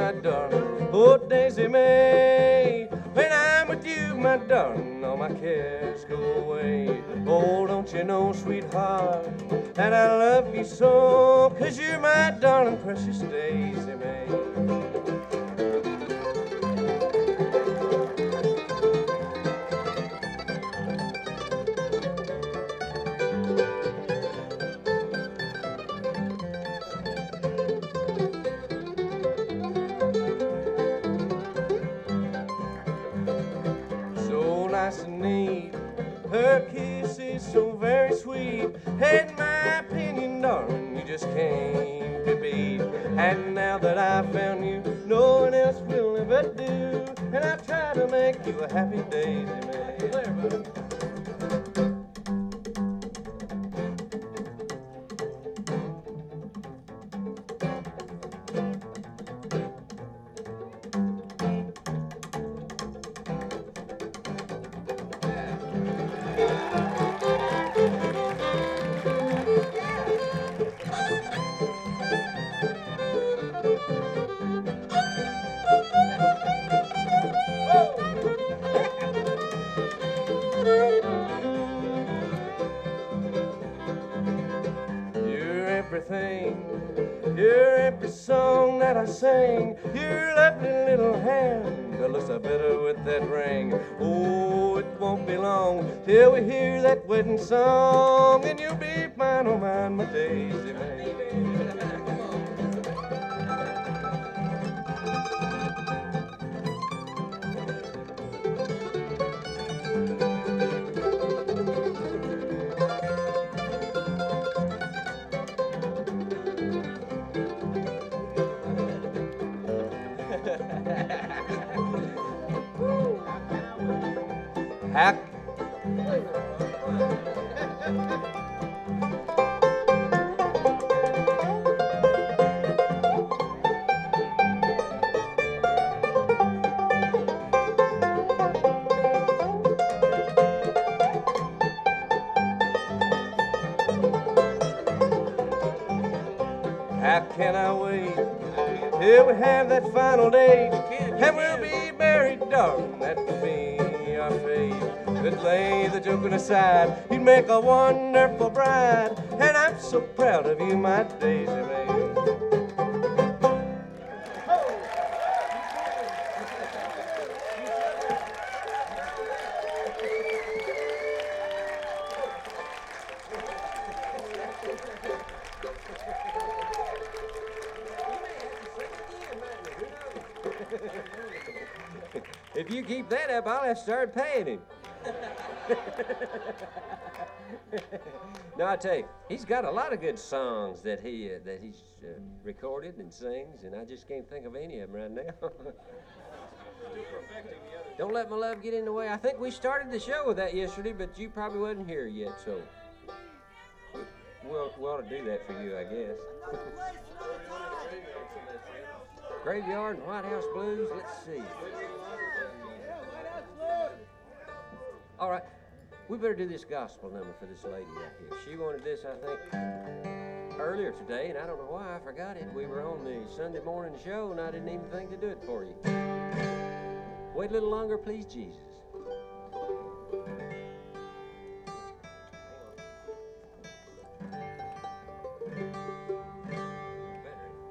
my darling. Oh, Daisy May, when I'm with you, my darling, all my cares go away. Oh, don't you know, sweetheart, that I love you so, 'cause you're my darling, precious Daisy May. Nice and neat, her kiss is so very sweet. In my opinion, darling, you just came to beat. And now that I've found you, no one else will ever do. And I try to make you a happy Daisy May. You're every song that I sing. Your lovely little hand looks better with that ring. Oh, it won't be long till we hear that wedding song, and you'll be mine, oh mine, my Daisy May. How can I wait till we have that final date, and we'll be married, darling, that will be our fate. But lay the joking aside, you'd make a wonderful bride, and I'm so proud of you, my Daisy May. If you keep that up, I'll have to start paying him. No, I tell you, he's got a lot of good songs that he's recorded and sings, and I just can't think of any of them right now. Don't let my love get in the way. I think we started the show with that yesterday, but you probably wasn't here yet, so we ought to do that for you, I guess. Graveyard and White House Blues. Let's see. All right, we better do this gospel number for this lady right here. She wanted this, I think, earlier today, and I don't know why I forgot it. We were on the Sunday morning show, and I didn't even think to do it for you. Wait a little longer, please, Jesus.